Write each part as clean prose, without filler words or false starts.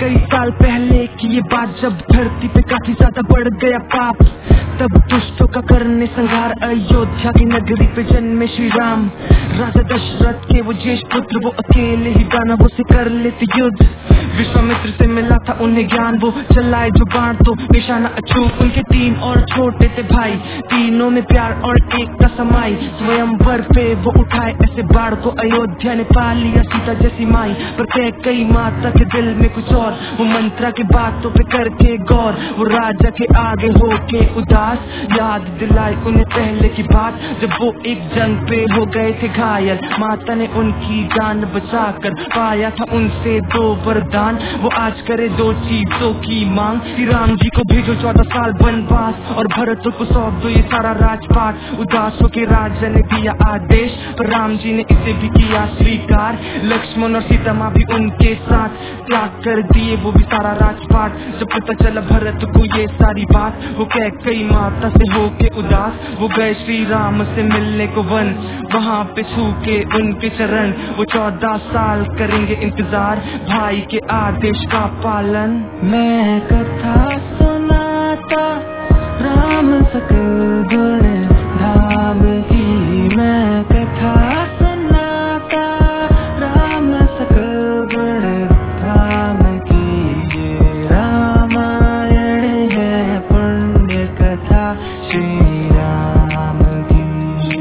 कई साल पहले की ये बात, जब धरती पे काफी ज्यादा बढ़ गया पाप, तब दुष्टों का करने संहार अयोध्या की नगरी पे जन्मे श्री राम। राजा दशरथ के वो ज्येष्ठ पुत्र, वो अकेले ही दानवों से कर लेते युद्ध। विश्वामित्र से मिला था उन्हें ज्ञान, वो चलाए जो बाण तो निशाना अचूक। उनके 3 और छोटे थे भाई, तीनों में प्यार और एकता समाई। स्वयंवर पे वो उठाए ऐसे बाढ़ को, अयोध्या ने पा लिया सीता जैसी माई। पर कई माता के दिल में कुछ और, वो मंत्रा की बातों पे करके गौर। वो राजा के आगे होके उदास, याद दिलाई उन्हें पहले की बात, जब वो एक जंग पे हो गए थे घायल। माता ने उनकी जान बचाकर पाया था उनसे 2 वरदान। वो आज करे 2 चीजों की मांग, कि राम जी को भेजो 14 साल वनवास, और भरत को सौंप दो ये सारा राजपाट। उदास होके राजा ने दिया आदेश, पर राम जी ने इसे भी किया स्वीकार। लक्ष्मण और सीता माँ भी उनके साथ त्याग कर दिए वो भी सारा राजपाट। जब पता चला भरत को ये सारी बात, वो कई माता से होके उदास, वो गए श्री राम से मिलने को वन। वहाँ पे छू के उनके चरण, वो 14 साल करेंगे इंतजार भाई के आदेश का पालन। मैं कथा सुनाता राम सकल गुण धाम की, मैं कथा सुनाता राम सकल गुण धाम की। ये रामायण है पुण्य कथा श्री राम की,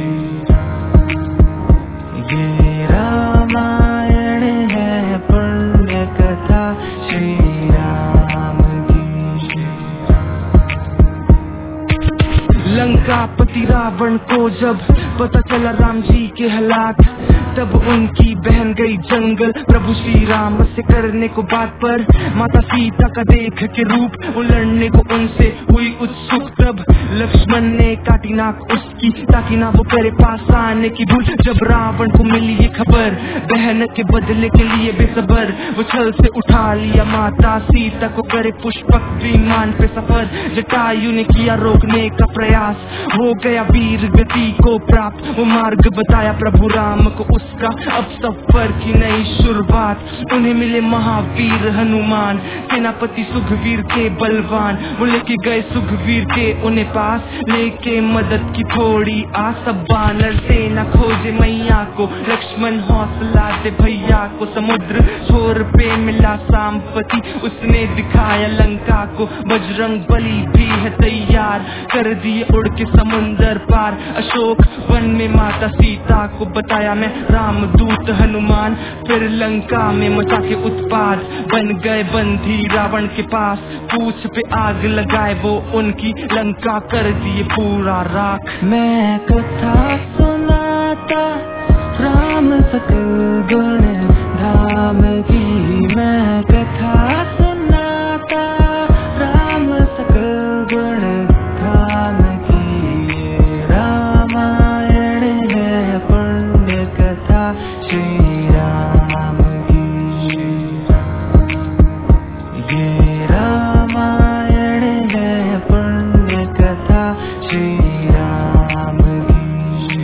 ये रामायण है पुण्य कथा श्री राम की। लंकापति रावण को जब पता चला राम जी के हालात, तब उनकी बहन गई जंगल प्रभु श्री राम से करने को बात। पर माता सीता का देख के रूप, वो लड़ने को उनसे हुई उत्सुक। तब लक्ष्मण ने काटी नाक उसकी, ताकि ना वो करे पास आने की भूल। जब रावण को मिली ये खबर, बहन के बदले के लिए बेसबर, वो छल से उठा लिया माता सीता को, करे पुष्पक विमान पे सफर। जटायु ने किया रोकने का प्रयास, हो गया वीर गति को प्राप्त। वो मार्ग बताया प्रभु राम को उसका, अब सफर की नई शुरुआत। उन्हें मिले महावीर हनुमान, सेनापति सुग्रीव के बलवान। वो लेके गए सुग्रीव के उन्हें पास, लेके मदद की थोड़ी आस। सब बानर सेना खोजे मैया को, लक्ष्मण हौसला दे भैया को। समुद्र छोर पे मिला सांपति, उसने दिखाया लंका को। बजरंग बली भी है तैयार, कर दिए उड़ के समुंदर पार। अशोक वन में माता सीता को बताया मैं रामदूत हनुमान। फिर लंका में मचा के उत्पात, बन गए बंदी रावण के पास। पूछ पे आग लगाए वो उनकी, लंका कर दिए पूरा राख। मैं कथा सुनाता राम सकल गुण धाम की, मैं कथा सुनाता राम सकल गुण धाम की। ये रामायण है पुण्य कथा श्री राम की, ये रामायण है पुण्य कथा श्री राम की।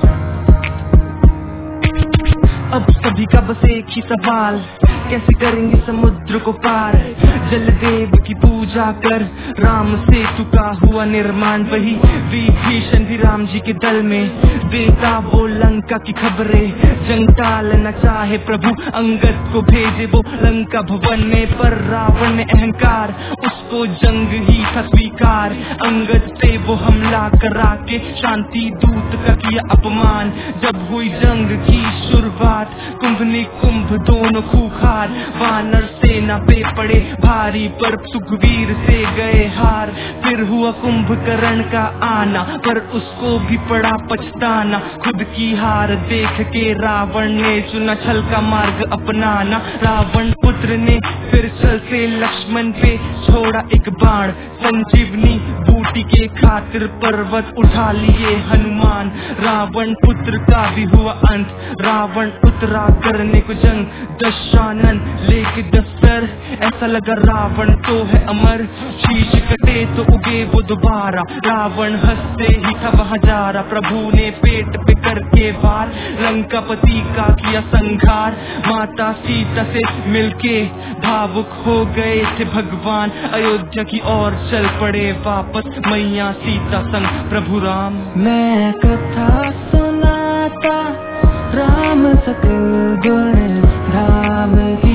अब सभी का बस एक ही सवाल, कैसे करेंगे समुद्र को पार। जलदेव की पूजा कर राम सेतु का हुआ निर्माण। वही विभीषण भी राम जी के दल में, देता वो लंका की खबरें। जंग टालना चाहे प्रभु, अंगद को भेजे वो लंका भवन में। पर रावण ने अहंकार, उसको जंग ही था स्वीकार। अंगद पे वो हमला करा के शांति दूत का किया अपमान। जब हुई जंग की शुरुआत, कुंभ निकुंभ दोनों खूंखार। वानर सेना पे पड़े भारी, पर सुग्रीव से गए हार। फिर हुआ कुंभकर्ण का आना, पर उसको भी पड़ा पछताना। खुद की हार देख के रावण ने चुना छल का मार्ग अपनाना। रावण पुत्र ने फिर छल से लक्ष्मण पे छोड़ा एक बाण। संजीवनी बूटी के खातिर पर्वत उठा लिए हनुमान। रावण पुत्र का भी हुआ अंत, रावण उतरा करने को जंग। दशानन लेके दस्तर, ऐसा लगा रावण तो है अमर, शीश कटे तो उगे वो दोबारा। रावण हंसते ही था वहाँ जा रहा, प्रभु ने पेट पे करके वार, लंकापति का किया संघार। माता सीता से मिलके भावुक हो गए थे भगवान, अयोध्या की ओर चल पड़े वापस मैया सीता संग प्रभु राम। मैं कथा सुनाता राम सकल गुण धाम की।